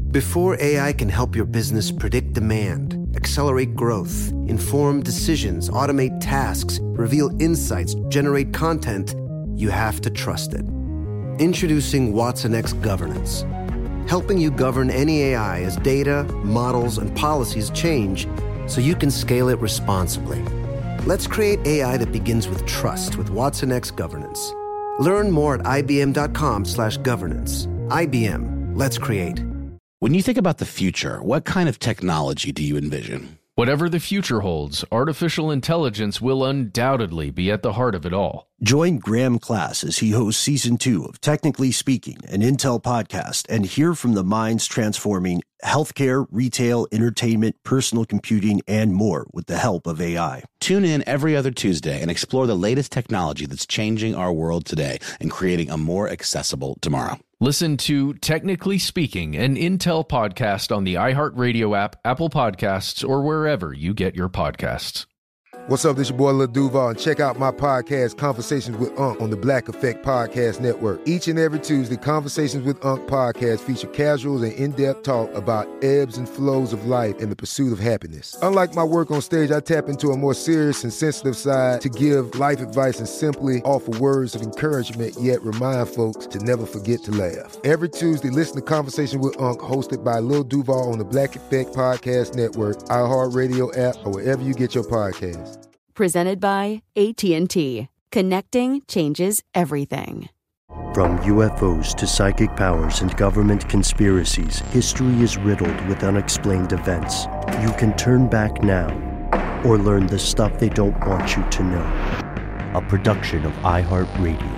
Before AI can help your business predict demand, accelerate growth, inform decisions, automate tasks, reveal insights, generate content, you have to trust it. Introducing watsonx Governance, helping you govern any AI as data, models, and policies change so you can scale it responsibly. Let's create AI that begins with trust with watsonx Governance. Learn more at ibm.com/governance. IBM, let's create. When you think about the future, what kind of technology do you envision? Whatever the future holds, artificial intelligence will undoubtedly be at the heart of it all. Join Graham Class as he hosts Season 2 of Technically Speaking, an Intel podcast, and hear from the minds transforming healthcare, retail, entertainment, personal computing, and more with the help of AI. Tune in every other Tuesday and explore the latest technology that's changing our world today and creating a more accessible tomorrow. Listen to Technically Speaking, an Intel podcast on the iHeartRadio app, Apple Podcasts, or wherever you get your podcasts. What's up, this your boy Lil Duval, and check out my podcast, Conversations with Unc, on the Black Effect Podcast Network. Each and every Tuesday, Conversations with Unc podcast feature casual and in-depth talk about ebbs and flows of life and the pursuit of happiness. Unlike my work on stage, I tap into a more serious and sensitive side to give life advice and simply offer words of encouragement, yet remind folks to never forget to laugh. Every Tuesday, listen to Conversation with Unc, hosted by Lil Duval on the Black Effect Podcast Network, iHeartRadio app, or wherever you get your podcasts. Presented by AT&T. Connecting changes everything. From UFOs to psychic powers and government conspiracies, history is riddled with unexplained events. You can turn back now or learn the stuff they don't want you to know. A production of iHeartRadio.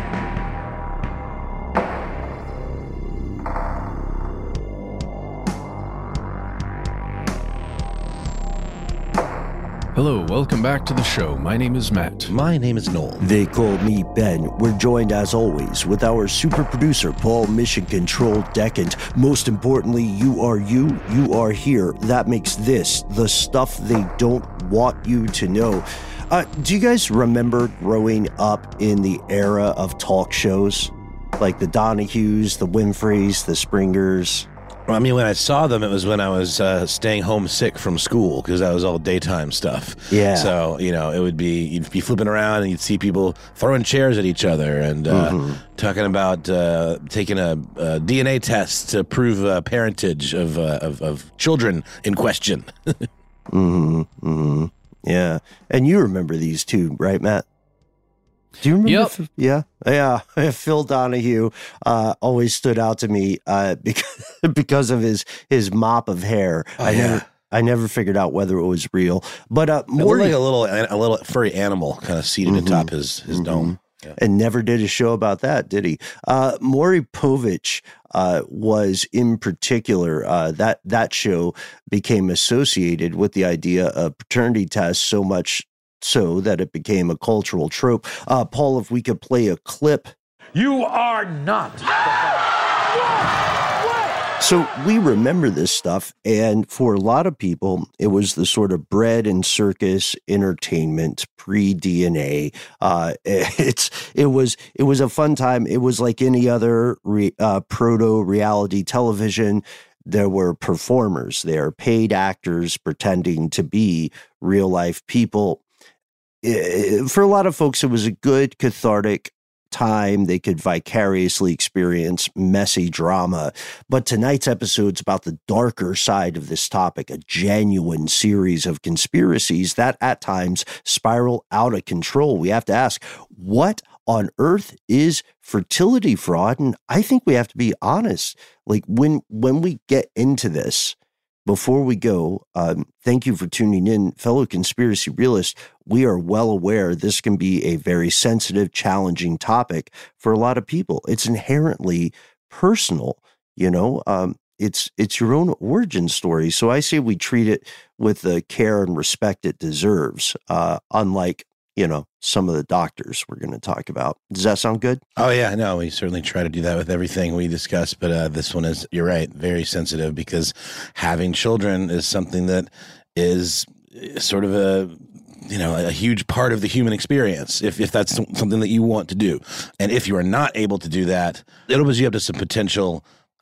Hello, welcome back to the show. My name is Matt. My name is Noel. They call me Ben. We're joined, as always, with our super producer, Paul Mission Control Decant. Most importantly, you are here. That makes this the stuff they don't want you to know. Do you guys remember growing up in the era of talk shows? Like the Donahues, the Winfreys, the Springers? I mean, when I saw them, it was when I was staying home sick from school, because that was all daytime stuff. Yeah. So, it would be, you'd be flipping around and you'd see people throwing chairs at each other and talking about taking a DNA test to prove parentage of children in question. Yeah. And you remember these two, right, Matt? Do you remember? Yep. Yeah. Phil Donahue always stood out to me because of his mop of hair. I never figured out whether it was real. But it looked like a little furry animal kind of seated atop his dome. Yeah. And never did a show about that, did he? Maury Povich was in particular, that show became associated with the idea of paternity tests so much so that it became a cultural trope. Paul, if we could play a clip. You are not. So we remember this stuff, and for a lot of people, it was the sort of bread and circus entertainment pre-DNA. It was a fun time. It was like any other proto-reality television. There were performers there, paid actors pretending to be real-life people. For a lot of folks, it was a good, cathartic time. They could vicariously experience messy drama. But tonight's episode's about the darker side of this topic, a genuine series of conspiracies that at times spiral out of control. We have to ask, what on earth is fertility fraud? And I think we have to be honest. Like when we get into this, before we go, thank you for tuning in, fellow conspiracy realists. We are well aware this can be a very sensitive, challenging topic for a lot of people. It's inherently personal, it's your own origin story. So I say we treat it with the care and respect it deserves, unlike, some of the doctors we're going to talk about. Does that sound good? Oh, yeah. No, we certainly try to do that with everything we discuss. But this one is, you're right, very sensitive, because having children is something that is sort of a huge part of the human experience, if that's something that you want to do. And if you are not able to do that, it opens you up to some potential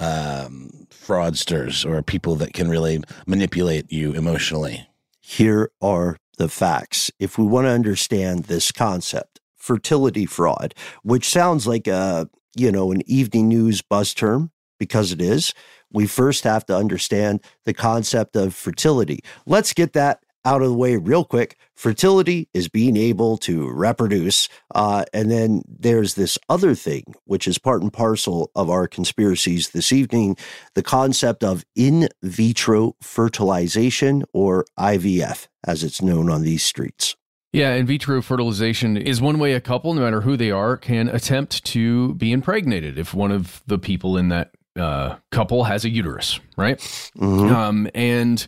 fraudsters or people that can really manipulate you emotionally? Here are the facts. If we want to understand this concept, fertility fraud, which sounds like an evening news buzz term, because it is, we first have to understand the concept of fertility. Let's get that out of the way real quick. Fertility is being able to reproduce. And then there's this other thing, which is part and parcel of our conspiracies this evening, the concept of in vitro fertilization, or IVF, as it's known on these streets. Yeah, in vitro fertilization is one way a couple, no matter who they are, can attempt to be impregnated if one of the people in that couple has a uterus, right? Mm-hmm.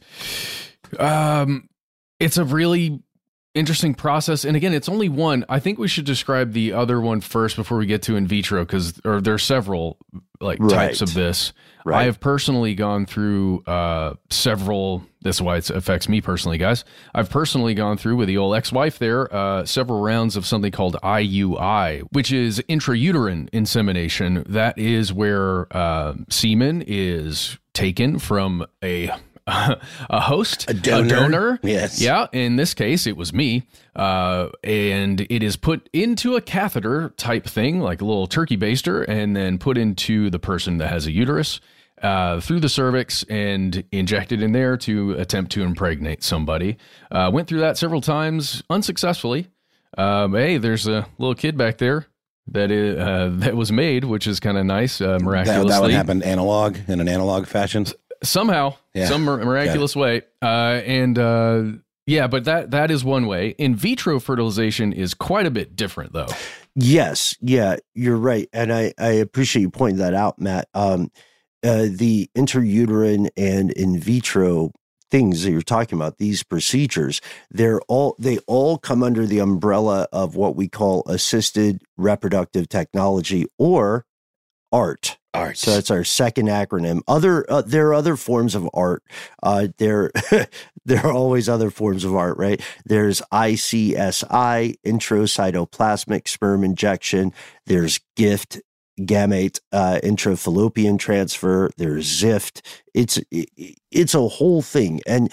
It's a really interesting process. And again, it's only one. I think we should describe the other one first before we get to in vitro, because there's several types of this. Right. I have personally gone through several. That's why it affects me personally, guys. I've personally gone through with the old ex-wife there several rounds of something called IUI, which is intrauterine insemination. That is where semen is taken from a host, a donor. Yes. Yeah. In this case, it was me. And it is put into a catheter type thing, like a little turkey baster, and then put into the person that has a uterus through the cervix and injected in there to attempt to impregnate somebody. Went through that several times unsuccessfully. Hey, there's a little kid back there that was made, which is kind of nice. Miraculously, that would happen in an analog fashion. Somehow, some miraculous way. Yeah, but that is one way. In vitro fertilization is quite a bit different, though. Yes. Yeah, you're right. And I appreciate you pointing that out, Matt. The intrauterine and in vitro things that you're talking about, these procedures, they all come under the umbrella of what we call assisted reproductive technology, or ART. So that's our second acronym. There are other forms of art. There are always other forms of art, right? There's ICSI, intracytoplasmic sperm injection. There's GIFT, gamete intrafallopian transfer. There's ZIFT. It's a whole thing, and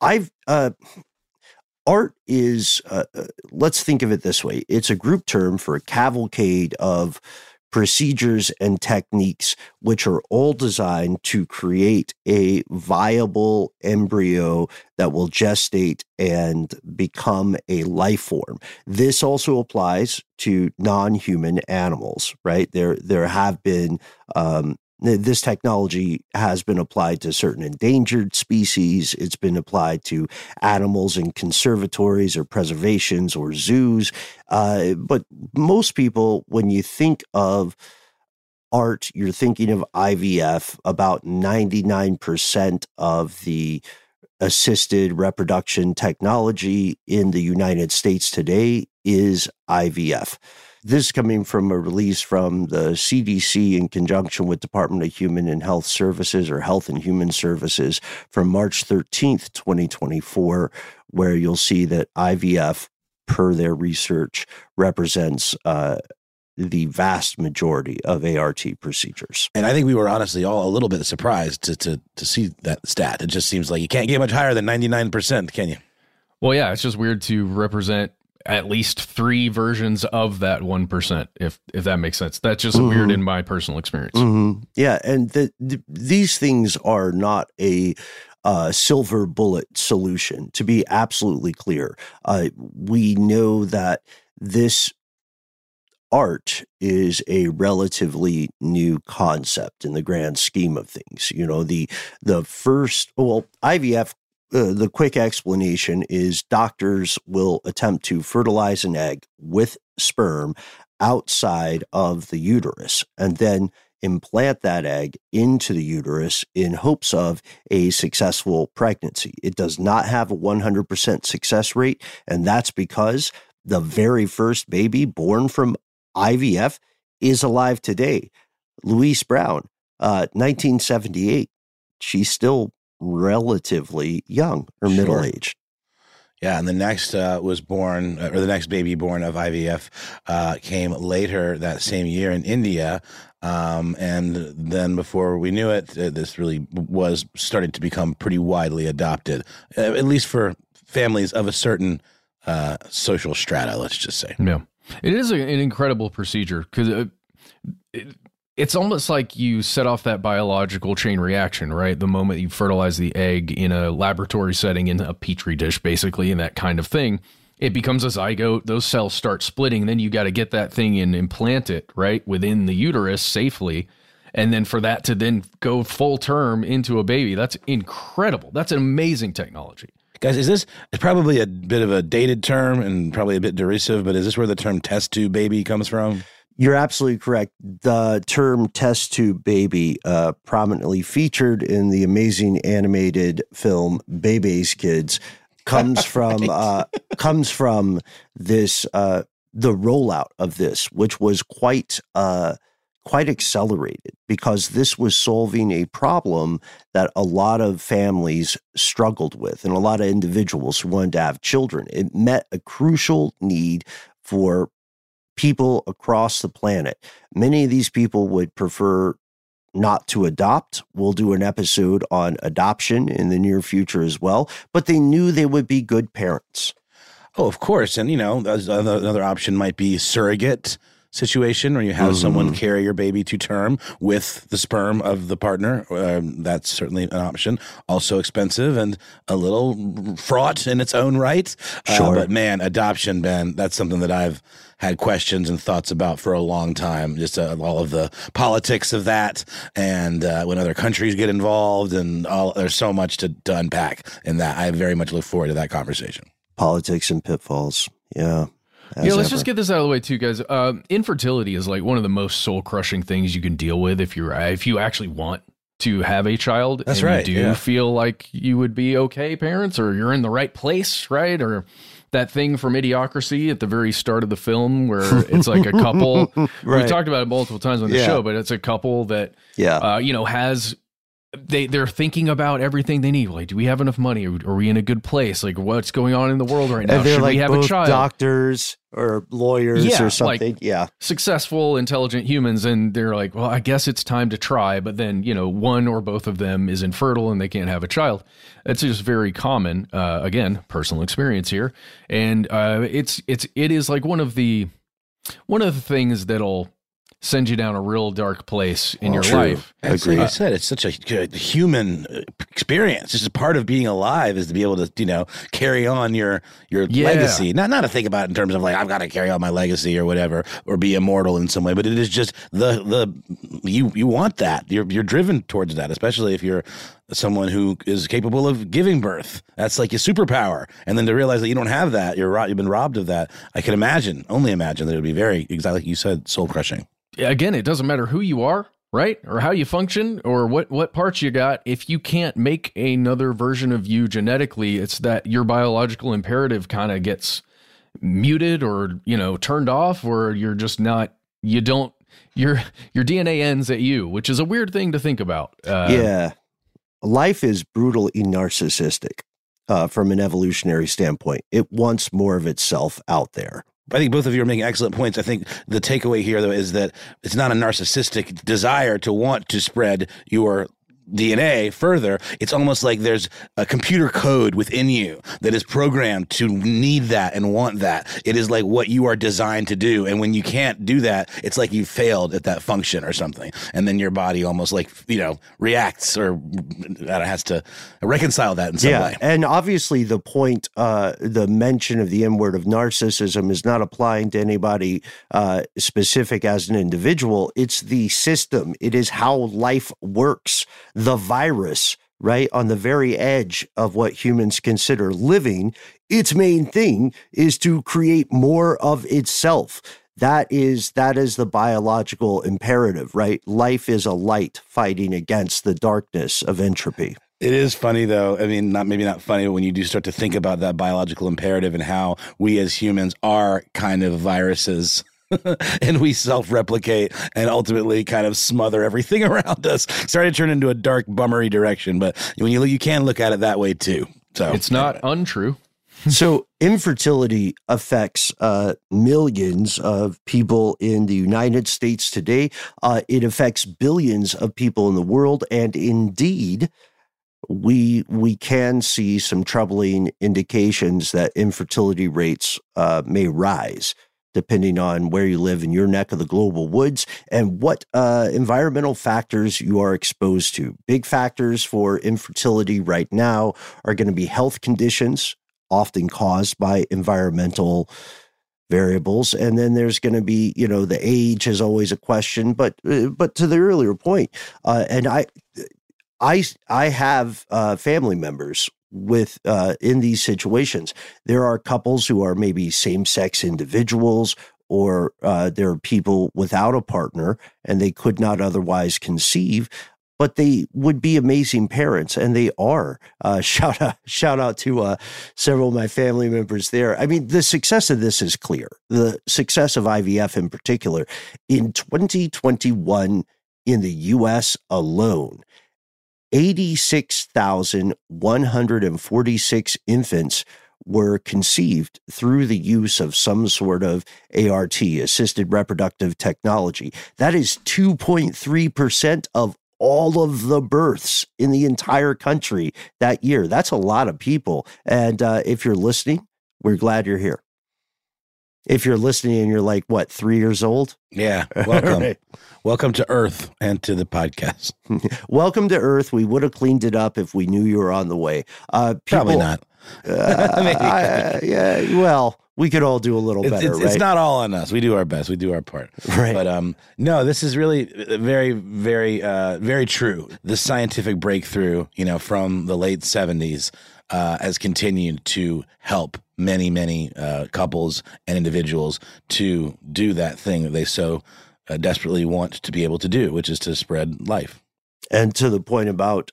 art is. Let's think of it this way: it's a group term for a cavalcade of procedures and techniques which are all designed to create a viable embryo that will gestate and become a life form. This also applies to non-human animals, right? There have been this technology has been applied to certain endangered species. It's been applied to animals in conservatories or preservations or zoos. But most people, when you think of art, you're thinking of IVF. About 99% of the assisted reproduction technology in the United States today is IVF. This is coming from a release from the CDC in conjunction with Department of Human and Health Services, or Health and Human Services, from March 13th, 2024, where you'll see that IVF, per their research, represents the vast majority of ART procedures. And I think we were honestly all a little bit surprised to see that stat. It just seems like you can't get much higher than 99%, can you? Well, yeah, it's just weird to represent at least 3 versions of that 1%, if that makes sense. That's just weird in my personal experience. Mm-hmm. Yeah, and these things are not a silver bullet solution, to be absolutely clear. We know that this art is a relatively new concept in the grand scheme of things. You know, the first, IVF, the quick explanation is doctors will attempt to fertilize an egg with sperm outside of the uterus and then implant that egg into the uterus in hopes of a successful pregnancy. It does not have a 100% success rate, and that's because the very first baby born from IVF is alive today. Louise Brown, 1978. She's still relatively young or middle-aged. Yeah, and the next was born, or the next baby born of IVF came later that same year in India. And then before we knew it, this really was starting to become pretty widely adopted, at least for families of a certain social strata, let's just say. Yeah, it is an incredible procedure because it's almost like you set off that biological chain reaction, right? The moment you fertilize the egg in a laboratory setting, in a petri dish, basically, and that kind of thing, it becomes a zygote. Those cells start splitting. Then you got to get that thing and implant it right within the uterus safely. And then for that to then go full term into a baby, that's incredible. That's an amazing technology. Guys, it's probably a bit of a dated term and probably a bit derisive, but is this where the term test tube baby comes from? You're absolutely correct. The term test tube baby, prominently featured in the amazing animated film Bebe's Kids, comes from this the rollout of this, which was quite accelerated, because this was solving a problem that a lot of families struggled with and a lot of individuals who wanted to have children. It met a crucial need for people across the planet. Many of these people would prefer not to adopt. We'll do an episode on adoption in the near future as well, but they knew they would be good parents. Oh, of course. And, another option might be surrogate situation where you have someone carry your baby to term with the sperm of the partner. That's certainly an option. Also expensive and a little fraught in its own right. Sure. But man, adoption, Ben, that's something that I've had questions and thoughts about for a long time. Just all of the politics of that, and when other countries get involved, and there's so much to unpack in that. I very much look forward to that conversation. Politics and pitfalls. Yeah. Let's just get this out of the way too, guys. Infertility is like one of the most soul-crushing things you can deal with if you actually want to have a child. That's and right. You do feel like you would be okay parents, or you're in the right place, right? Or that thing from Idiocracy at the very start of the film where it's like a couple. Right. We talked about it multiple times on the show, but it's a couple that has. They're thinking about everything they need. Like, do we have enough money? Are we in a good place? Like, what's going on in the world right now? And they're Should like we have both a child? Doctors or lawyers or something. Like successful, intelligent humans. And they're like, well, I guess it's time to try. But then, one or both of them is infertile and they can't have a child. It's just very common. Again, personal experience here. And it is like one of the things that'll send you down a real dark place in your life. Like I said, it's such a good human experience. It's just part of being alive is to be able to, carry on your legacy. Not to think about it in terms of like, I've got to carry on my legacy or whatever, or be immortal in some way, but it is just you want that. You're driven towards that, especially if you're someone who is capable of giving birth. That's like your superpower. And then to realize that you don't have that, you've been robbed of that. I can only imagine that it would be very, exactly like you said, soul crushing. Again, it doesn't matter who you are, right? Or how you function, or what parts you got. If you can't make another version of you genetically, it's that your biological imperative kind of gets muted or, turned off, or you're just not, your DNA ends at you, which is a weird thing to think about. Life is brutally narcissistic from an evolutionary standpoint. It wants more of itself out there. I think both of you are making excellent points. I think the takeaway here, though, is that it's not a narcissistic desire to want to spread your DNA further. It's almost like there's a computer code within you that is programmed to need that and want that. It is like what you are designed to do. And when you can't do that, it's like you failed at that function or something. And then your body almost like, reacts or has to reconcile that in some way. And obviously the point, the mention of the M word of narcissism is not applying to anybody specific as an individual. It's the system. It is how life works. The virus, right, on the very edge of what humans consider living, its main thing is to create more of itself. That is the biological imperative, right? Life is a light fighting against the darkness of entropy. It is funny, though. I mean, maybe not funny, but when you do start to think about that biological imperative and how we as humans are kind of viruses. And we self-replicate and ultimately kind of smother everything around us. Starting to turn into a dark, bummery direction, but when you can look at it that way too. So it's not untrue. So infertility affects millions of people in the United States today. It affects billions of people in the world. And indeed, we can see some troubling indications that infertility rates may rise, depending on where you live in your neck of the global woods and what environmental factors you are exposed to. Big factors for infertility right now are going to be health conditions, often caused by environmental variables. And then there's going to be, the age is always a question. But to the earlier point, and I have family members with in these situations. There are couples who are maybe same-sex individuals, or there are people without a partner and they could not otherwise conceive, but they would be amazing parents, and they are. Shout out to several of my family members there. I mean, the success of this is clear. The success of IVF in particular. In 2021, in the U.S. alone, 86,146 infants were conceived through the use of some sort of ART, assisted reproductive technology. That is 2.3% of all of the births in the entire country that year. That's a lot of people. And if you're listening, we're glad you're here. If you're listening and you're like, 3 years old? Yeah, welcome. Right. Welcome to Earth and to the podcast. Welcome to Earth. We would have cleaned it up if we knew you were on the way. Probably not. We could all do a little better, right? It's not all on us. We do our best. We do our part. Right. But no, this is really very, very, very true. The scientific breakthrough, from the late 70s has continued to help many, many couples and individuals to do that thing that they so desperately want to be able to do, which is to spread life. And to the point about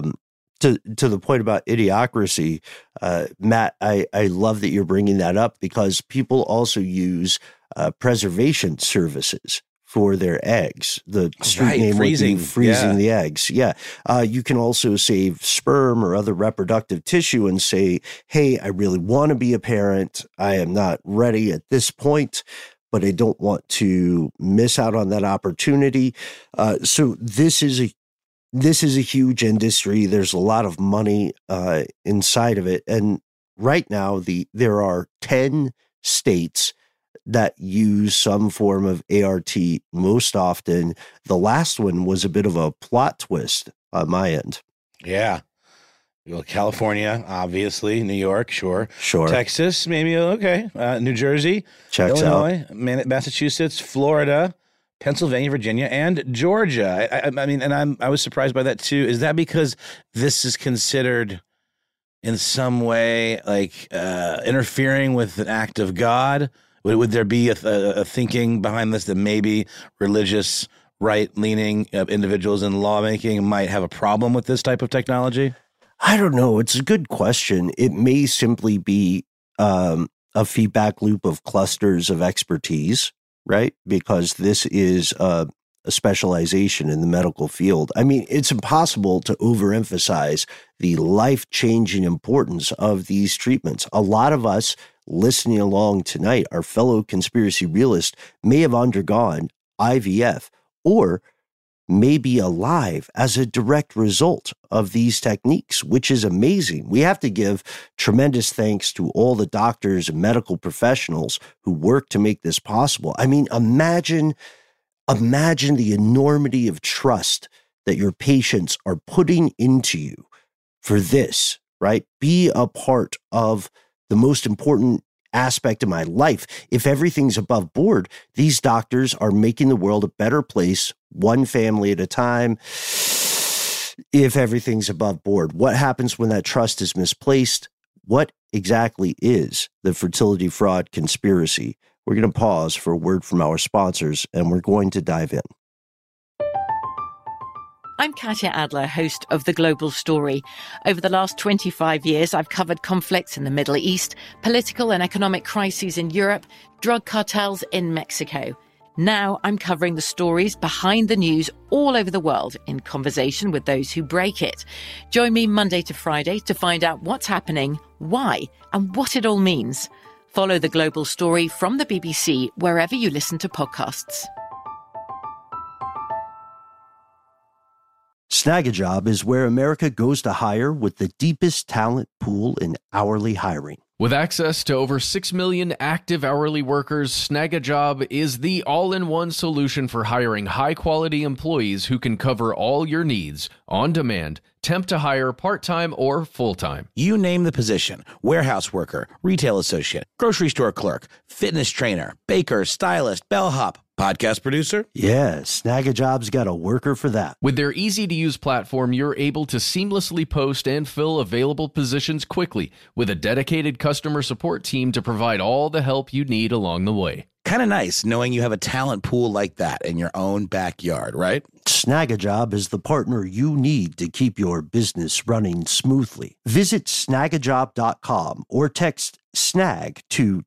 to the point about idiocracy, Matt, I love that you're bringing that up, because people also use preservation services for their eggs. The street name freezing. would be freezing the eggs. Yeah. You can also save sperm or other reproductive tissue and say, hey, I really want to be a parent. I am not ready at this point, but I don't want to miss out on that opportunity. So this is a huge industry. There's a lot of money inside of it. And right now, there are 10 states that use some form of ART most often. The last one was a bit of a plot twist on my end. Yeah. Well, California, obviously. New York, sure. Texas, maybe, okay. New Jersey. Checks Illinois, out. Massachusetts, Florida, Pennsylvania, Virginia, and Georgia. I mean, and I was surprised by that too. Is that because this is considered in some way like interfering with an act of God? Would there be a thinking behind this that maybe religious right-leaning individuals in lawmaking might have a problem with this type of technology? I don't know. It's a good question. It may simply be a feedback loop of clusters of expertise, right? Because this is a specialization in the medical field. I mean, it's impossible to overemphasize the life-changing importance of these treatments. A lot of us listening along tonight, our fellow conspiracy realists, may have undergone IVF or may be alive as a direct result of these techniques, which is amazing. We have to give tremendous thanks to all the doctors and medical professionals who work to make this possible. I mean, imagine the enormity of trust that your patients are putting into you for this, right? Be a part of the most important aspect of my life. If everything's above board, these doctors are making the world a better place, one family at a time. If everything's above board, what happens when that trust is misplaced? What exactly is the fertility fraud conspiracy? We're going to pause for a word from our sponsors, and we're going to dive in. I'm Katya Adler, host of The Global Story. Over the last 25 years, I've covered conflicts in the Middle East, political and economic crises in Europe, drug cartels in Mexico. Now I'm covering the stories behind the news all over the world in conversation with those who break it. Join me Monday to Friday to find out what's happening, why, and what it all means. Follow The Global Story from the BBC wherever you listen to podcasts. Snagajob is where America goes to hire with the deepest talent pool in hourly hiring. With access to over 6 million active hourly workers, Snagajob is the all-in-one solution for hiring high-quality employees who can cover all your needs on demand, temp to hire, part-time or full-time. You name the position: warehouse worker, retail associate, grocery store clerk, fitness trainer, baker, stylist, bellhop, podcast producer? Yeah, Snagajob's got a worker for that. With their easy-to-use platform, you're able to seamlessly post and fill available positions quickly with a dedicated customer support team to provide all the help you need along the way. Kind of nice knowing you have a talent pool like that in your own backyard, right? Snagajob is the partner you need to keep your business running smoothly. Visit snagajob.com or text SNAG to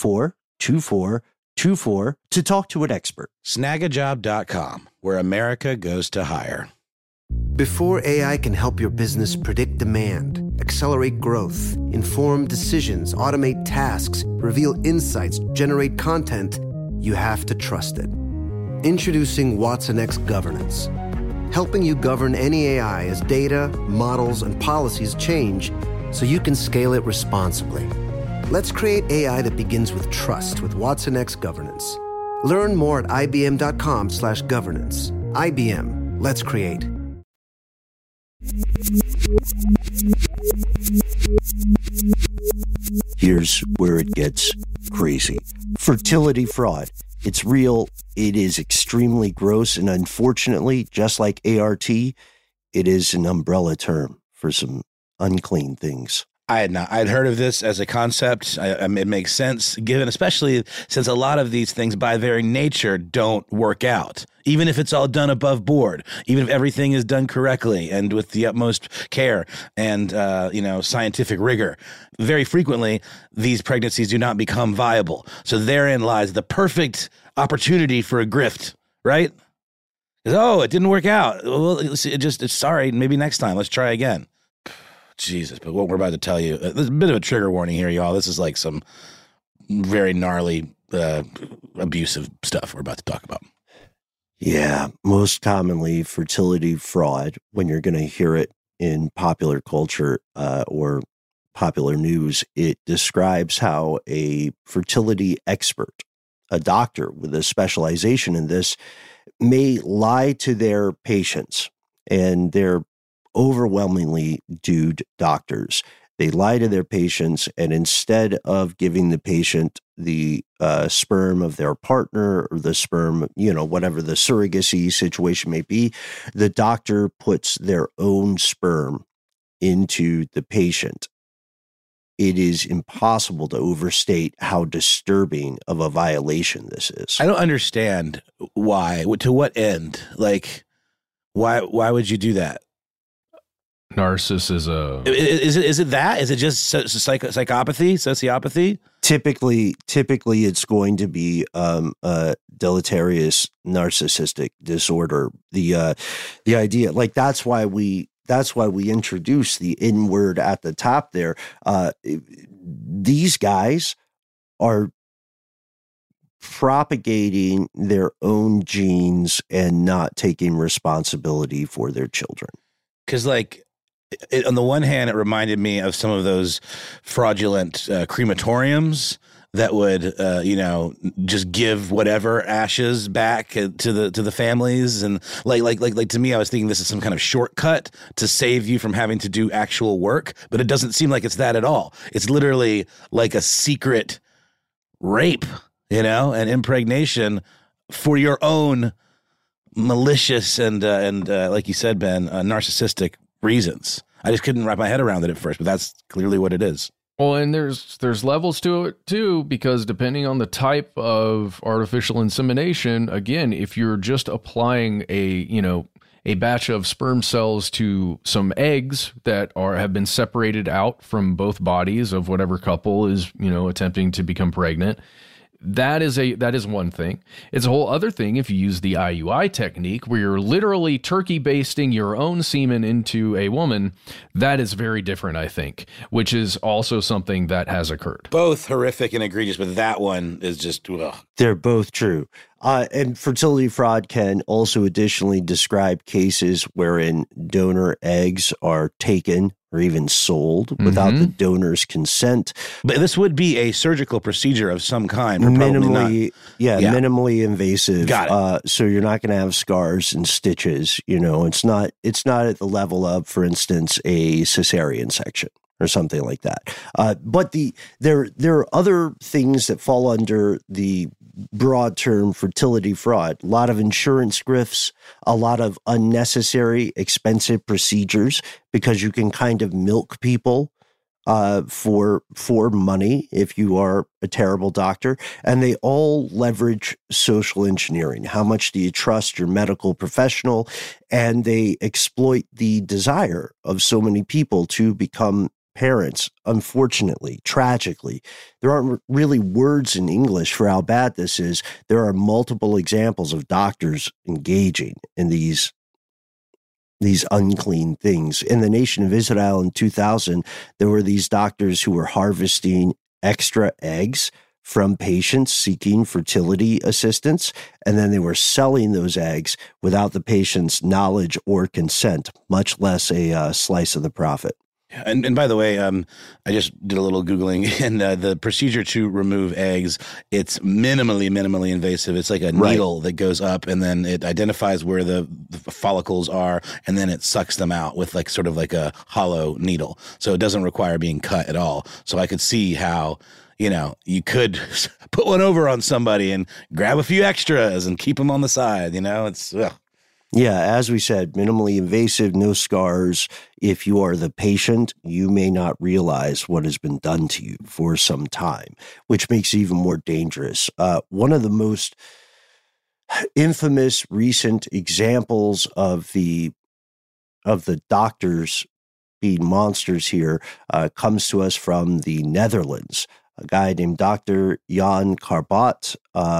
242424 to talk to an expert. Snagajob.com, where America goes to hire. Before AI can help your business predict demand, accelerate growth, inform decisions, automate tasks, reveal insights, generate content, you have to trust it. Introducing watsonx Governance, helping you govern any AI as data, models, and policies change so you can scale it responsibly. Let's create AI that begins with trust with watsonx Governance. Learn more at ibm.com/governance. IBM, let's create. Here's where it gets crazy. Fertility fraud. It's real. It is extremely gross. And unfortunately, just like ART, it is an umbrella term for some unclean things. I'd heard of this as a concept. It makes sense, given especially since a lot of these things by very nature don't work out. Even if it's all done above board, even if everything is done correctly and with the utmost care and scientific rigor, very frequently these pregnancies do not become viable. So therein lies the perfect opportunity for a grift, right? Oh, it didn't work out. Well, it's sorry. Maybe next time. Let's try again. Jesus, but what we're about to tell you, there's a bit of a trigger warning here, y'all. This is like some very gnarly, abusive stuff we're about to talk about. Yeah, most commonly fertility fraud, when you're going to hear it in popular culture or popular news, it describes how a fertility expert, a doctor with a specialization in this, may lie to their patients, and they're overwhelmingly dude doctors. They lie to their patients, and instead of giving the patient the sperm of their partner or the sperm, whatever the surrogacy situation may be, the doctor puts their own sperm into the patient. It is impossible to overstate how disturbing of a violation this is. I don't understand why. To what end? Like, why would you do that? Narcissism. Is it that? Is it just psychopathy, sociopathy? Typically, it's going to be a deleterious narcissistic disorder. The idea, like that's why we introduce the N word at the top there. These guys are propagating their own genes and not taking responsibility for their children. Because, on the one hand, it reminded me of some of those fraudulent crematoriums that would, just give whatever ashes back to the families, and like to me, I was thinking this is some kind of shortcut to save you from having to do actual work, but it doesn't seem like it's that at all. It's literally like a secret rape, and impregnation for your own malicious and like you said, Ben, narcissistic reasons. I just couldn't wrap my head around it at first, but that's clearly what it is. Well, and there's levels to it too, because depending on the type of artificial insemination, again, if you're just applying a batch of sperm cells to some eggs that have been separated out from both bodies of whatever couple is, attempting to become pregnant, That is one thing. It's a whole other thing if you use the IUI technique where you're literally turkey basting your own semen into a woman. That is very different, I think, which is also something that has occurred. Both horrific and egregious, but that one is just, ugh. They're both true. And fertility fraud can also additionally describe cases wherein donor eggs are taken or even sold without the donor's consent. But this would be a surgical procedure of some kind. Minimally invasive. Got it. So you're not going to have scars and stitches. You know, it's not at the level of, for instance, a cesarean section or something like that. But there are other things that fall under the broad term fertility fraud. A lot of insurance grifts, a lot of unnecessary, expensive procedures because you can kind of milk people for money if you are a terrible doctor. And they all leverage social engineering. How much do you trust your medical professional? And they exploit the desire of so many people to become parents. Unfortunately, tragically, there aren't really words in English for how bad this is. There are multiple examples of doctors engaging in these unclean things. In the nation of Israel in 2000, there were these doctors who were harvesting extra eggs from patients seeking fertility assistance, and then they were selling those eggs without the patient's knowledge or consent, much less a slice of the profit. And by the way, I just did a little Googling, and the procedure to remove eggs, it's minimally invasive. It's like a needle that goes up, and then it identifies where the follicles are, and then it sucks them out with like sort of like a hollow needle. So it doesn't require being cut at all. So I could see how, you know, you could put one over on somebody and grab a few extras and keep them on the side. You know, it's Yeah, as we said, minimally invasive, no scars. If you are the patient, you may not realize what has been done to you for some time, which makes it even more dangerous. One of the most infamous recent examples of the doctors being monsters here comes to us from the Netherlands. A guy named Dr. Jan Karbat,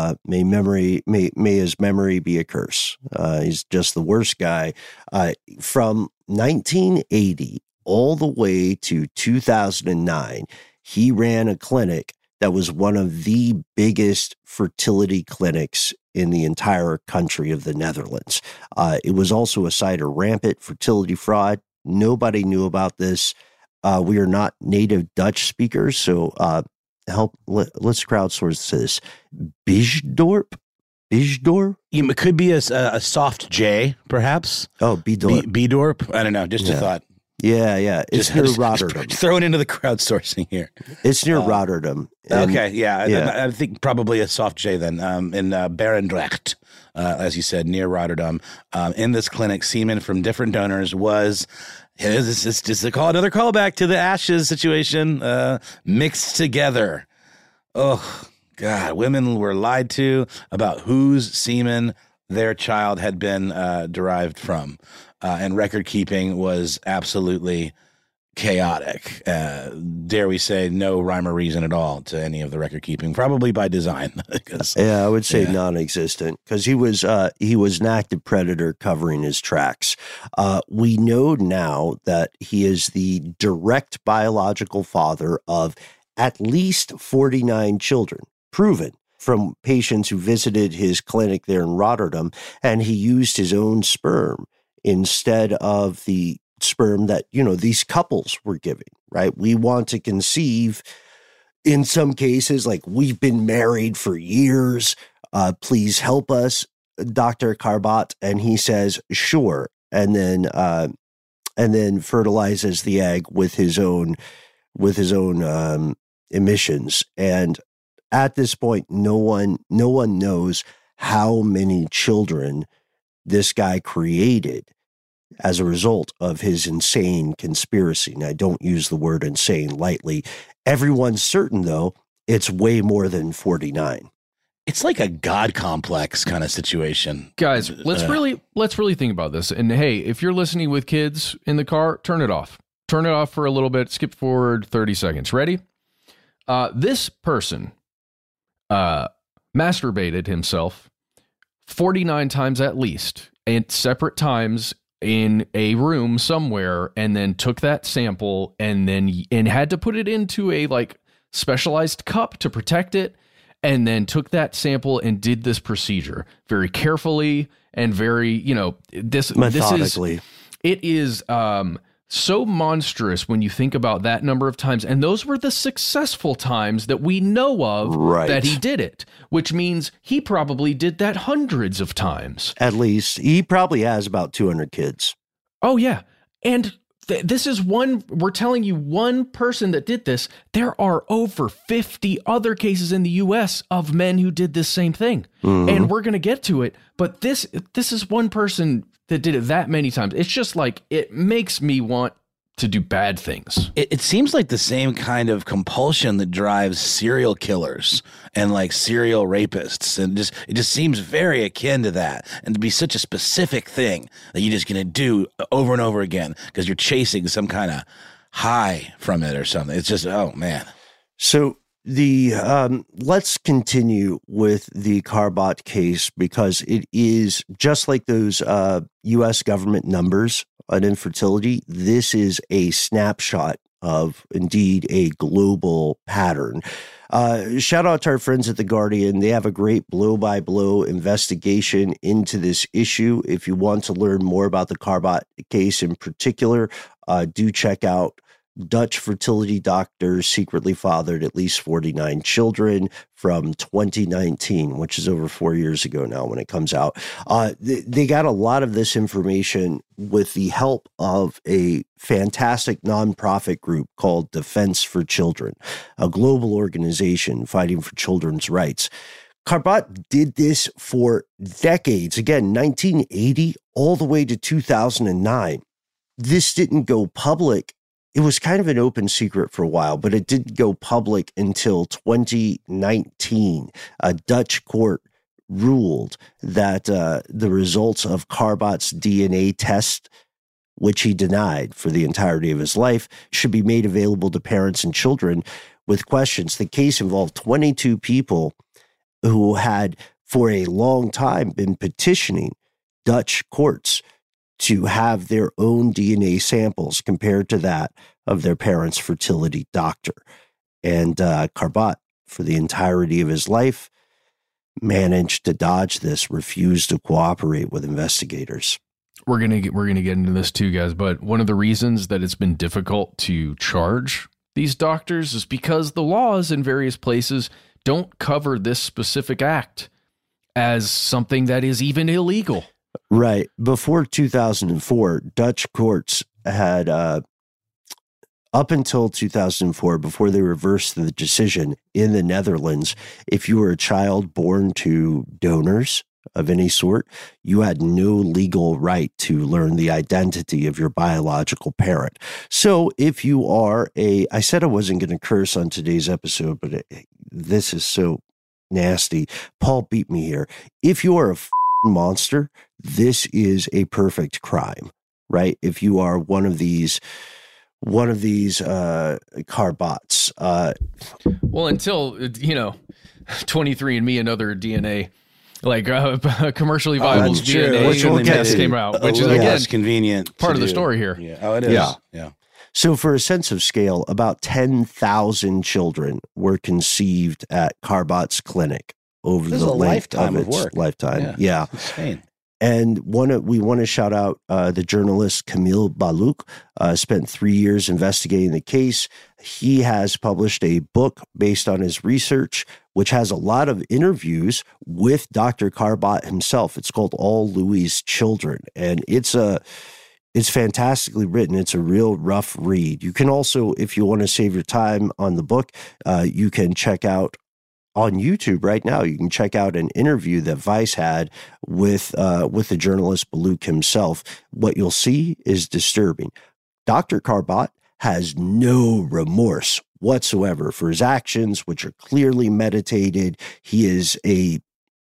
may his memory be a curse. He's just the worst guy. From 1980 all the way to 2009, he ran a clinic that was one of the biggest fertility clinics in the entire country of the Netherlands. It was also a site of rampant fertility fraud. Nobody knew about this. We are not native Dutch speakers, so let's crowdsource this. Bijdorp? It could be a soft J, perhaps. Oh, Bijdorp. Bijdorp? I don't know, just a thought. Yeah. It's near Rotterdam. Just throw it into the crowdsourcing here. It's near Rotterdam. Okay, yeah. I think probably a soft J then. In Barendrecht, as you said, near Rotterdam. In this clinic, semen from different donors was... This is just another callback to the Ashes situation, mixed together. Oh, God. Women were lied to about whose semen their child had been derived from. And record keeping was absolutely chaotic. Dare we say no rhyme or reason at all to any of the record keeping, probably by design. Yeah, I would say non-existent because he was an active predator covering his tracks. We know now that he is the direct biological father of at least 49 children, proven from patients who visited his clinic there in Rotterdam, and he used his own sperm instead of the sperm that, these couples were giving, right? We want to conceive in some cases, like we've been married for years. Please help us, Dr. Karbat. And he says, sure. And then fertilizes the egg with his own emissions. And at this point, no one knows how many children this guy created as a result of his insane conspiracy. And I don't use the word insane lightly. Everyone's certain, though, it's way more than 49. It's like a God complex kind of situation. Guys, let's really think about this. And hey, if you're listening with kids in the car, turn it off. Turn it off for a little bit. Skip forward 30 seconds. Ready? This person masturbated himself 49 times at least, at separate times in a room somewhere, and then took that sample and had to put it into a like specialized cup to protect it, and then took that sample and did this procedure very carefully and very, methodically. It is so monstrous when you think about that number of times. And those were the successful times that we know of that he did it, which means he probably did that hundreds of times. At least. He probably has about 200 kids. Oh, yeah. And this is we're telling you one person that did this. There are over 50 other cases in the U.S. of men who did this same thing. Mm-hmm. And we're going to get to it. But this is one person that did it that many times. It's just like, it makes me want to do bad things. It seems like the same kind of compulsion that drives serial killers and like serial rapists. And it just seems very akin to that. And to be such a specific thing that you're just going to do over and over again because you're chasing some kind of high from it or something. It's just, oh man. So let's continue with the Carbot case, because it is just like those U.S. government numbers on infertility. This is a snapshot of indeed a global pattern. Shout out to our friends at The Guardian. They have a great blow-by-blow investigation into this issue. If you want to learn more about the Carbot case in particular, do check out Dutch fertility doctors secretly fathered at least 49 children from 2019, which is over 4 years ago now when it comes out. They got a lot of this information with the help of a fantastic nonprofit group called Defense for Children, a global organization fighting for children's rights. Carbot did this for decades, again, 1980 all the way to 2009. This didn't go public. It was kind of an open secret for a while, but it didn't go public until 2019. A Dutch court ruled that the results of Carbot's DNA test, which he denied for the entirety of his life, should be made available to parents and children with questions. The case involved 22 people who had, for a long time, been petitioning Dutch courts to have their own DNA samples compared to that of their parents' fertility doctor. And Carbot, for the entirety of his life, managed to dodge this, refused to cooperate with investigators. We're gonna get into this too, guys, but one of the reasons that it's been difficult to charge these doctors is because the laws in various places don't cover this specific act as something that is even illegal. Right. Before 2004, Dutch courts had, up until 2004, before they reversed the decision in the Netherlands, if you were a child born to donors of any sort, you had no legal right to learn the identity of your biological parent. So if you are I said I wasn't going to curse on today's episode, but this is so nasty. Paul beat me here. If you are a monster, this is a perfect crime, right? If you are one of these Carbots. Well, until 23andMe and other DNA, like commercially viable DNA, which we'll get to, came out, which is again convenient part of the story here. Yeah. Oh, it is. Yeah. So for a sense of scale, about 10,000 children were conceived at Carbot's clinic over the length of its lifetime. Yeah. Insane. And we want to shout out the journalist Camille Baluch, spent 3 years investigating the case. He has published a book based on his research, which has a lot of interviews with Dr. Carbot himself. It's called All Louis' Children, and it's fantastically written. It's a real rough read. You can also, if you want to save your time on the book, you can check out on YouTube right now. You can check out an interview that Vice had with the journalist Baluch himself. What you'll see is disturbing. Dr. Carbot has no remorse whatsoever for his actions, which are clearly meditated. He is a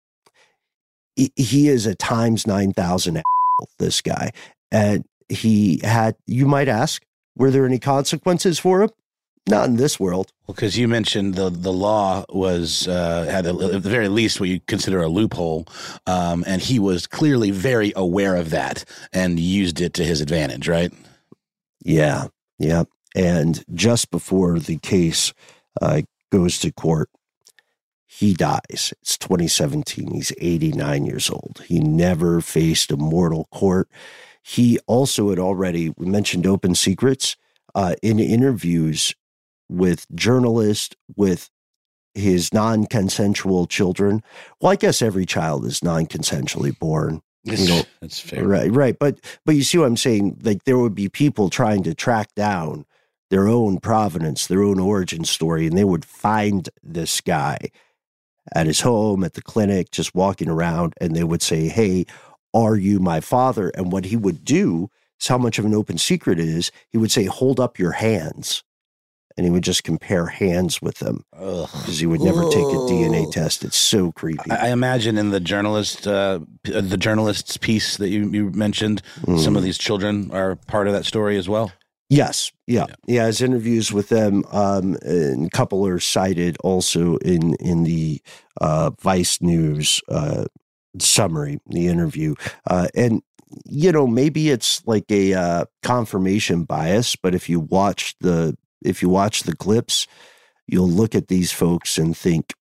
times 9,000 this guy. And he had, you might ask, were there any consequences for him? Not in this world. Well, because you mentioned the law was had at the very least what you consider a loophole, and he was clearly very aware of that and used it to his advantage, right? Yeah. And just before the case goes to court, he dies. It's 2017. He's 89 years old. He never faced a mortal court. He also had already, we mentioned open secrets, in interviews with journalists, with his non-consensual children. Well, I guess every child is non-consensually born. That's fair. Right. But you see what I'm saying? Like, there would be people trying to track down their own provenance, their own origin story, and they would find this guy at his home, at the clinic, just walking around, and they would say, "Hey, are you my father?" And what he would do, is how much of an open secret it is, he would say, "Hold up your hands." And he would just compare hands with them because he would never take a DNA test. It's so creepy. I imagine in the journalist's piece that you mentioned, some of these children are part of that story as well. Yes. Yeah. His interviews with them, and a couple are cited also in the Vice News summary, the interview. And, maybe it's like a confirmation bias, but if you watch the clips, you'll look at these folks and think,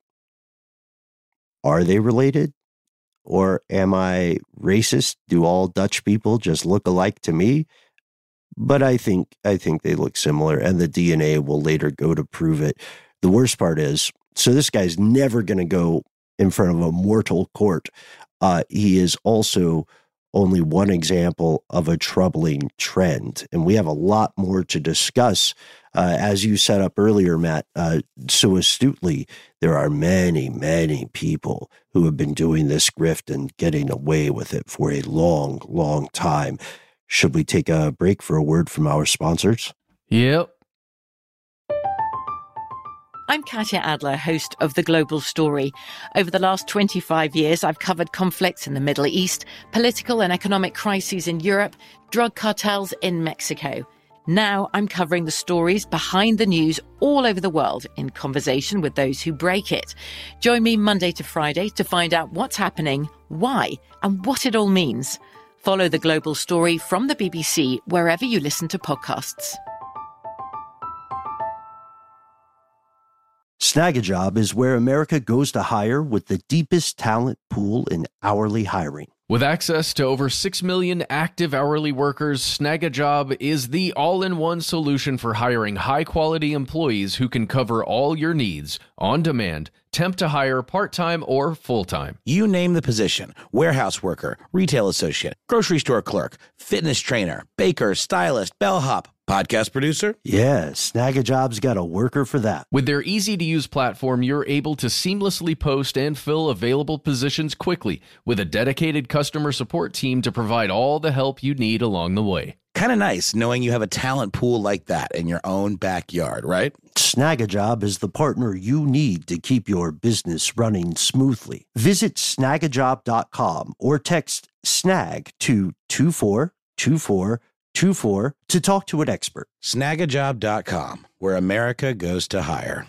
are they related? Or am I racist? Do all Dutch people just look alike to me? But I think they look similar, and the DNA will later go to prove it. The worst part is, so this guy's never going to go in front of a mortal court. He is also only one example of a troubling trend, and we have a lot more to discuss. As you set up earlier, Matt, so astutely, there are many, many people who have been doing this grift and getting away with it for a long, long time. Should we take a break for a word from our sponsors? Yep. I'm Katya Adler, host of The Global Story. Over the last 25 years, I've covered conflicts in the Middle East, political and economic crises in Europe, drug cartels in Mexico. Now I'm covering the stories behind the news all over the world in conversation with those who break it. Join me Monday to Friday to find out what's happening, why, and what it all means. Follow The Global Story from the BBC wherever you listen to podcasts. Snagajob is where America goes to hire with the deepest talent pool in hourly hiring. With access to over 6 million active hourly workers, Snagajob is the all-in-one solution for hiring high-quality employees who can cover all your needs, on demand, temp to hire, part-time or full-time. You name the position: warehouse worker, retail associate, grocery store clerk, fitness trainer, baker, stylist, bellhop, podcast producer. Yeah, Snagajob's got a worker for that. With their easy-to-use platform, you're able to seamlessly post and fill available positions quickly with a dedicated customer support team to provide all the help you need along the way. Kind of nice knowing you have a talent pool like that in your own backyard, right? Snagajob is the partner you need to keep your business running smoothly. Visit snagajob.com or text SNAG to 242424 to talk to an expert. Snagajob.com, where America goes to hire.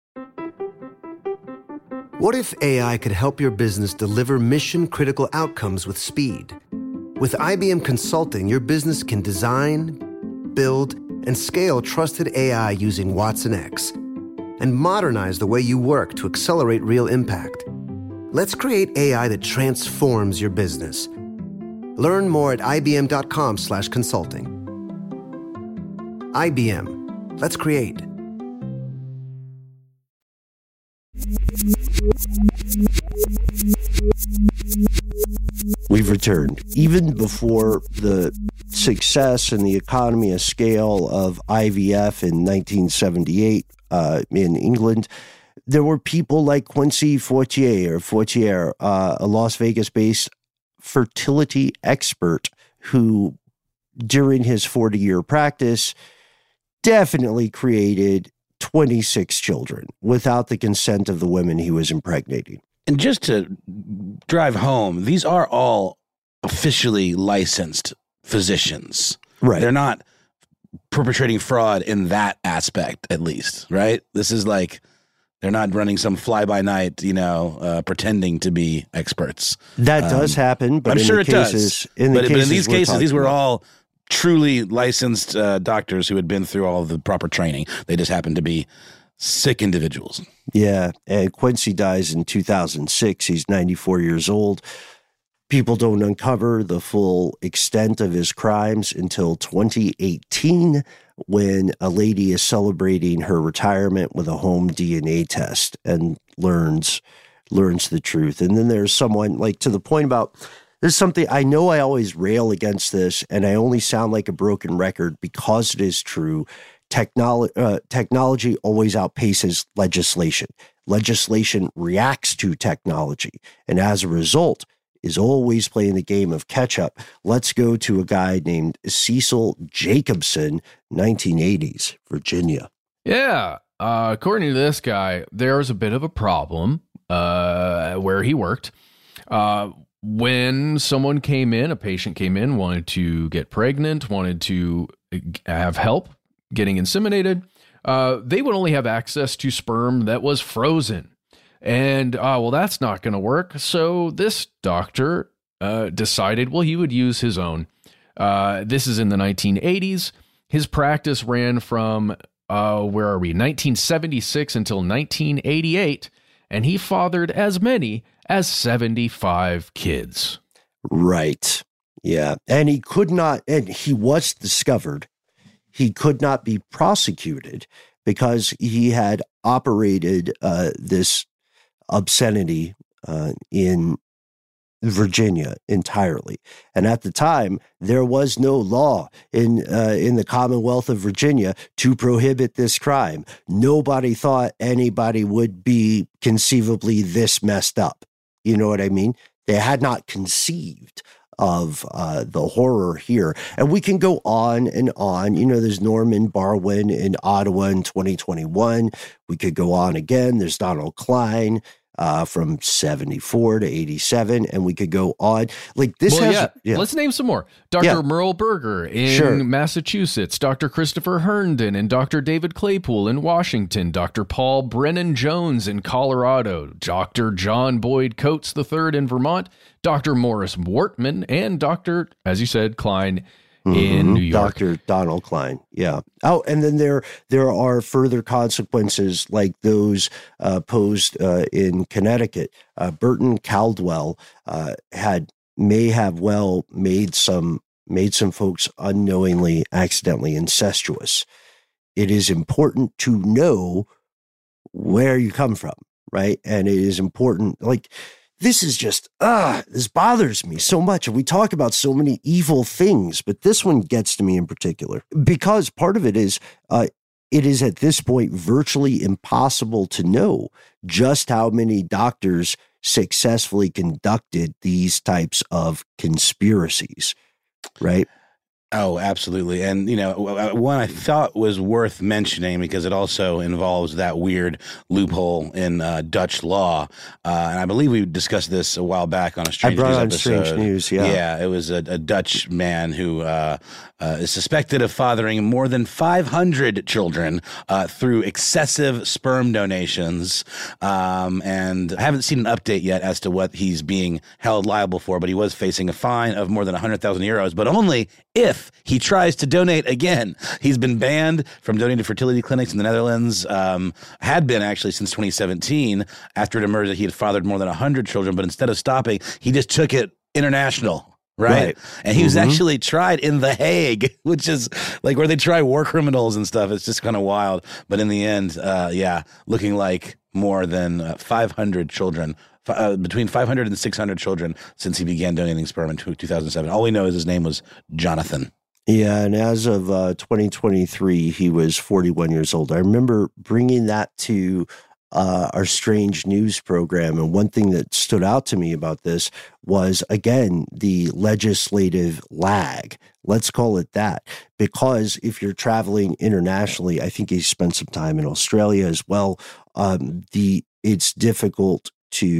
What if AI could help your business deliver mission-critical outcomes with speed? With IBM Consulting, your business can design, build, and scale trusted AI using watsonx and modernize the way you work to accelerate real impact. Let's create AI that transforms your business. Learn more at ibm.com/consulting. IBM. Let's create. We've returned. Even before the success and the economy of scale of IVF in 1978 in England, there were people like Quincy Fortier, a Las Vegas-based fertility expert who, during his 40-year practice, definitely created 26 children without the consent of the women he was impregnating. And just to drive home, these are all officially licensed physicians. Right. They're not perpetrating fraud in that aspect, at least, right? This is like they're not running some fly-by-night, pretending to be experts. That does happen, but I'm sure it does. But in these cases, these were all truly licensed doctors who had been through all of the proper training. They just happened to be sick individuals. Yeah, and Quincy dies in 2006. He's 94 years old. People don't uncover the full extent of his crimes until 2018, when a lady is celebrating her retirement with a home DNA test and learns the truth. And then there's someone, like, to the point about, this is something I know I always rail against this, and I only sound like a broken record because it is true. Technology always outpaces legislation. Legislation reacts to technology, and as a result, is always playing the game of catch up. Let's go to a guy named Cecil Jacobson, 1980s, Virginia. Yeah. According to this guy, there was a bit of a problem where he worked. When someone came in, a patient came in, wanted to get pregnant, wanted to have help getting inseminated, they would only have access to sperm that was frozen. And, well, that's not going to work. So this doctor decided, well, he would use his own. This is in the 1980s. His practice ran from, 1976 until 1988. And he fathered as many as 75 kids. Right. Yeah. And he was discovered. He could not be prosecuted because he had operated this obscenity in Virginia entirely. And at the time, there was no law in the Commonwealth of Virginia to prohibit this crime. Nobody thought anybody would be conceivably this messed up. You know what I mean? They had not conceived of the horror here. And we can go on and on. There's Norman Barwin in Ottawa in 2021. We could go on again. There's Donald Klein from 74 to 87, and we could go on. Like this Let's name some more. Dr. Merle Berger in Massachusetts, Dr. Christopher Herndon and Dr. David Claypool in Washington, Dr. Paul Brennan Jones in Colorado, Dr. John Boyd Coates III in Vermont, Dr. Morris Wortman, and Dr., as you said, Klein in New York. Dr. Donald Klein. Yeah. Oh, and then there are further consequences like those posed in Connecticut. Burton Caldwell may have made some folks unknowingly, accidentally incestuous. It is important to know where you come from, right? And it is important, like, this is just, this bothers me so much. And we talk about so many evil things, but this one gets to me in particular because part of it is at this point virtually impossible to know just how many doctors successfully conducted these types of conspiracies, right? Oh, absolutely. And, one I thought was worth mentioning because it also involves that weird loophole in Dutch law. And I believe we discussed this a while back on a Strange News episode. Strange News, yeah. Yeah, it was a Dutch man who is suspected of fathering more than 500 children through excessive sperm donations. And I haven't seen an update yet as to what he's being held liable for, but he was facing a fine of more than 100,000 euros, but only if he tries to donate again. He's been banned from donating to fertility clinics in the Netherlands, had been actually since 2017 after it emerged that he had fathered more than 100 children, but instead of stopping, he just took it international. Right. And he was actually tried in The Hague, which is like where they try war criminals and stuff. It's just kind of wild. But in the end, looking like more than 500 children, between 500 and 600 children since he began donating sperm in 2007. All we know is his name was Jonathan. Yeah, and as of 2023, he was 41 years old. I remember bringing that to our Strange News program, and one thing that stood out to me about this was, again, the legislative lag. Let's call it that, because if you're traveling internationally, I think he spent some time in Australia as well. It's difficult to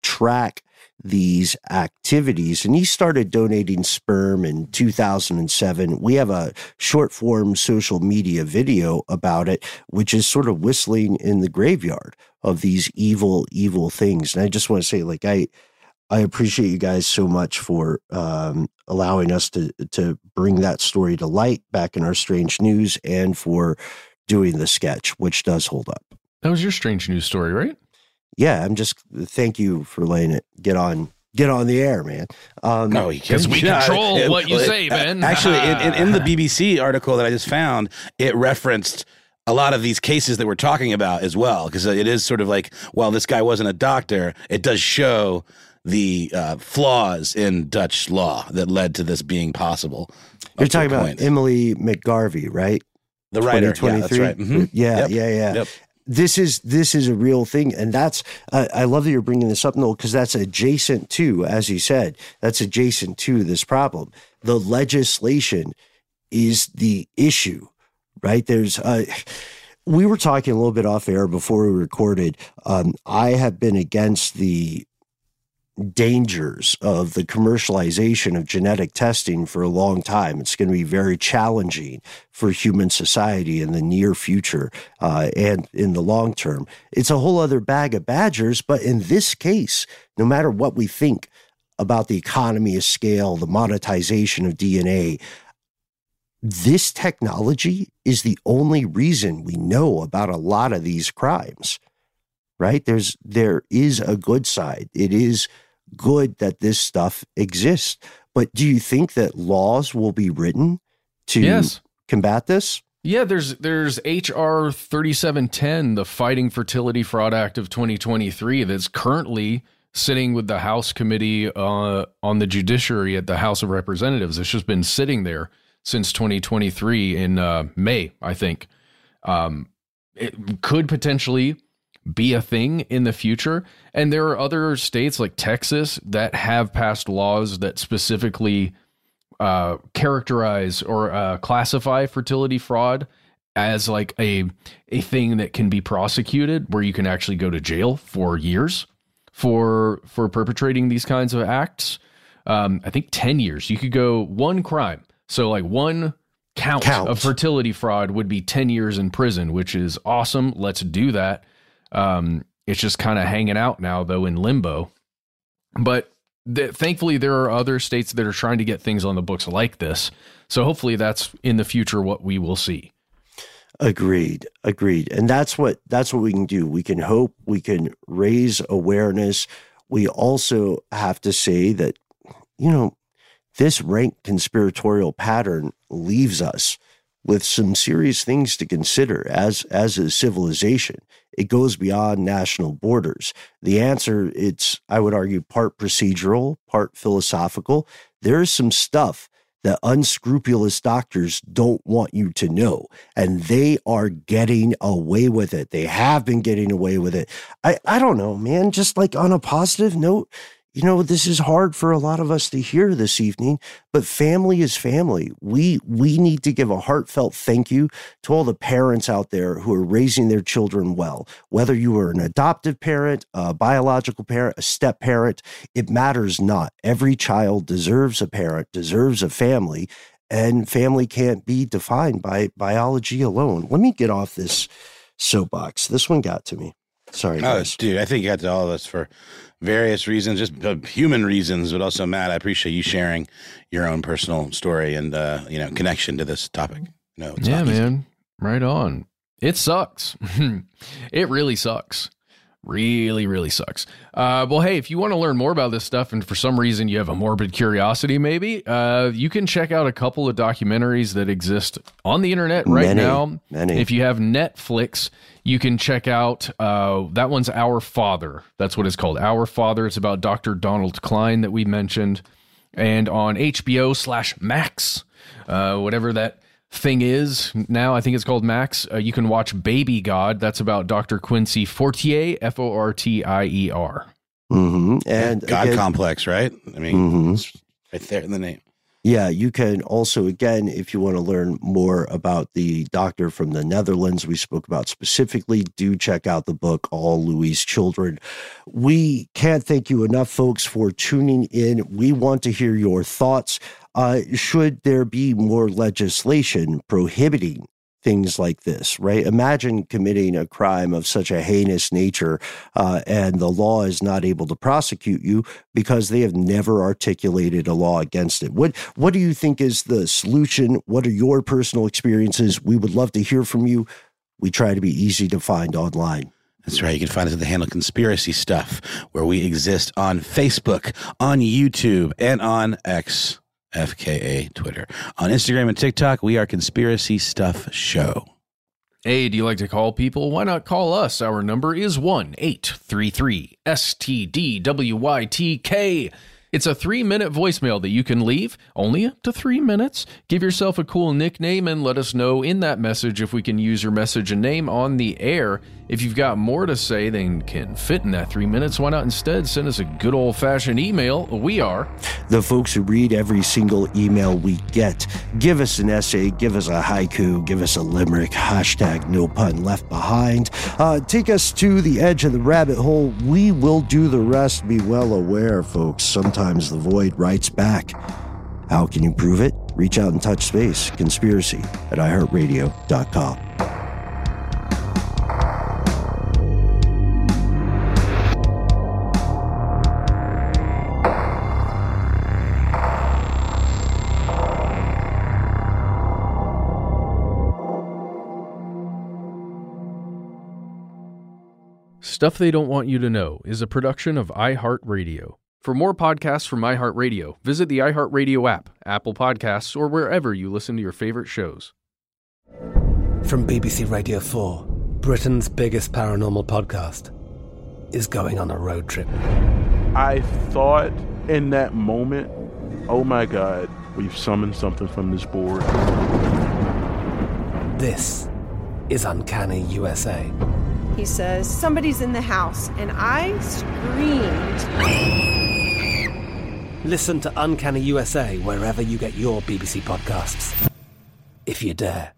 track these activities. And he started donating sperm in 2007. We have a short form social media video about it, which is sort of whistling in the graveyard of these evil, evil things. And I just want to say, like, I appreciate you guys so much for allowing us to bring that story to light back in our Strange News, and for doing the sketch, which does hold up. That was your Strange News story, right? Yeah, thank you for letting it get on the air, man. No, because we control what you say, Ben. Actually, in the BBC article that I just found, it referenced a lot of these cases that we're talking about as well, because it is sort of like, well, this guy wasn't a doctor. It does show the flaws in Dutch law that led to this being possible. You're talking about Emily McGarvey, right? The writer. Yeah, that's right. Mm-hmm. Yeah. Yep. This is a real thing. And that's, I love that you're bringing this up, Noel, because that's adjacent to, as you said, that's adjacent to this problem. The legislation is the issue, right? We were talking a little bit off air before we recorded. I have been against the dangers of the commercialization of genetic testing for a long time. It's going to be very challenging for human society in the near future and in the long term. It's a whole other bag of badgers, but in this case, no matter what we think about the economy of scale, the monetization of DNA, this technology is the only reason we know about a lot of these crimes, right? There is a good side. It is good that this stuff exists. But do you think that laws will be written to combat this? Yeah, there's HR 3710, the Fighting Fertility Fraud Act of 2023, that's currently sitting with the House Committee on the Judiciary at the House of Representatives. It's just been sitting there since 2023 in May, I think. It could potentially be a thing in the future. And there are other states like Texas that have passed laws that specifically characterize or classify fertility fraud as like a thing that can be prosecuted, where you can actually go to jail for years for perpetrating these kinds of acts. I think 10 years. You could go one crime. So like one count of fertility fraud would be 10 years in prison, which is awesome. Let's do that. It's just kind of hanging out now, though, in limbo. But thankfully, there are other states that are trying to get things on the books like this. So hopefully that's in the future what we will see. Agreed. And that's what we can do. We can hope, we can raise awareness. We also have to say that, this rank conspiratorial pattern leaves us with some serious things to consider as a civilization. It goes beyond national borders. The answer, it's, I would argue, part procedural, part philosophical. There is some stuff that unscrupulous doctors don't want you to know, and they are getting away with it. They have been getting away with it. I don't know, man, just like on a positive note, this is hard for a lot of us to hear this evening, but family is family. We need to give a heartfelt thank you to all the parents out there who are raising their children well. Whether you are an adoptive parent, a biological parent, a step parent, it matters not. Every child deserves a parent, deserves a family, and family can't be defined by biology alone. Let me get off this soapbox. This one got to me. Sorry, guys. Dude, I think it got to all of us for various reasons, just human reasons, but also, Matt, I appreciate you sharing your own personal story and, connection to this topic. No, it's not easy. Man. Right on. It sucks. It really sucks. Really, really sucks. Well, hey, if you want to learn more about this stuff and for some reason you have a morbid curiosity, maybe, you can check out a couple of documentaries that exist on the internet right now. If you have Netflix, you can check out, that one's Our Father. That's what it's called, Our Father. It's about Dr. Donald Klein that we mentioned. And on HBO/Max, whatever that thing is now, I think it's called Max, you can watch Baby God. That's about Dr. Quincy Fortier, Fortier. Mm-hmm. And God complex, right? I mean, it's right there in the name. Yeah, you can also, again, if you want to learn more about the doctor from the Netherlands we spoke about specifically, do check out the book, All Louis' Children. We can't thank you enough, folks, for tuning in. We want to hear your thoughts. Should there be more legislation prohibiting things like this, right? Imagine committing a crime of such a heinous nature and the law is not able to prosecute you because they have never articulated a law against it. What do you think is the solution? What are your personal experiences? We would love to hear from you. We try to be easy to find online. That's right. You can find us at the handle Conspiracy Stuff, where we exist on Facebook, on YouTube, and on X. FKA Twitter. On Instagram and TikTok, we are Conspiracy Stuff Show. Hey, do you like to call people? Why not call us? Our number is 1-833-STDWYTK. It's a 3-minute voicemail that you can leave, only up to 3 minutes. Give yourself a cool nickname and let us know in that message if we can use your message and name on the air. If you've got more to say than can fit in that 3 minutes, why not instead send us a good old-fashioned email? We are the folks who read every single email we get. Give us an essay, give us a haiku, give us a limerick, hashtag no pun left behind. Take us to the edge of the rabbit hole. We will do the rest. Be well aware, folks. Sometimes the void writes back. How can you prove it? Reach out and touch space. Conspiracy@iHeartRadio.com. Stuff They Don't Want You to Know is a production of iHeartRadio. For more podcasts from iHeartRadio, visit the iHeartRadio app, Apple Podcasts, or wherever you listen to your favorite shows. From BBC Radio 4, Britain's biggest paranormal podcast is going on a road trip. I thought in that moment, oh my God, we've summoned something from this board. This is Uncanny USA. He says, somebody's in the house, and I screamed. Listen to Uncanny USA wherever you get your BBC podcasts, if you dare.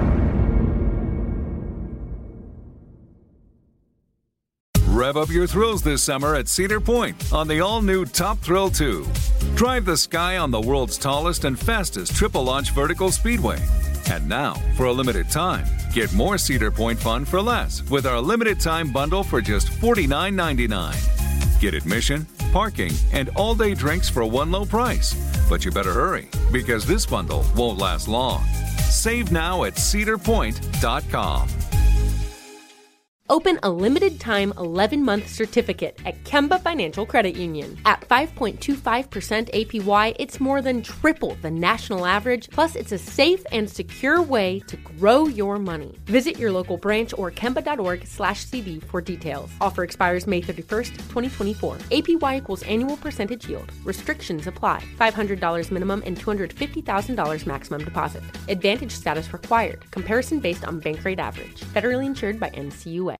Rev up your thrills this summer at Cedar Point on the all-new Top Thrill 2. Drive the sky on the world's tallest and fastest triple-launch vertical speedway. And now, for a limited time, get more Cedar Point fun for less with our limited-time bundle for just $49.99. Get admission, parking, and all-day drinks for one low price. But you better hurry, because this bundle won't last long. Save now at cedarpoint.com. Open a limited-time 11-month certificate at Kemba Financial Credit Union. At 5.25% APY, it's more than triple the national average, plus it's a safe and secure way to grow your money. Visit your local branch or kemba.org/cb for details. Offer expires May 31st, 2024. APY equals annual percentage yield. Restrictions apply. $500 minimum and $250,000 maximum deposit. Advantage status required. Comparison based on bank rate average. Federally insured by NCUA.